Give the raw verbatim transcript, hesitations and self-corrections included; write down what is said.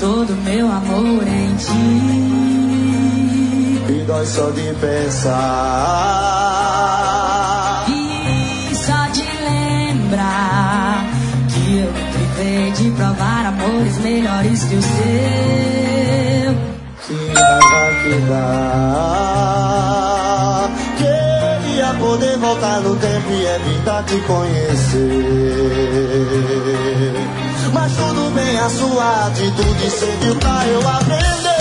todo meu amor em ti. E dói só de pensar. E só de lembrar que eu me privei de provar amores melhores que o seu. Que raiva que dá. Queria poder voltar no tempo e evitar te conhecer. Mas tudo bem, a sua atitude serviu pra eu aprender.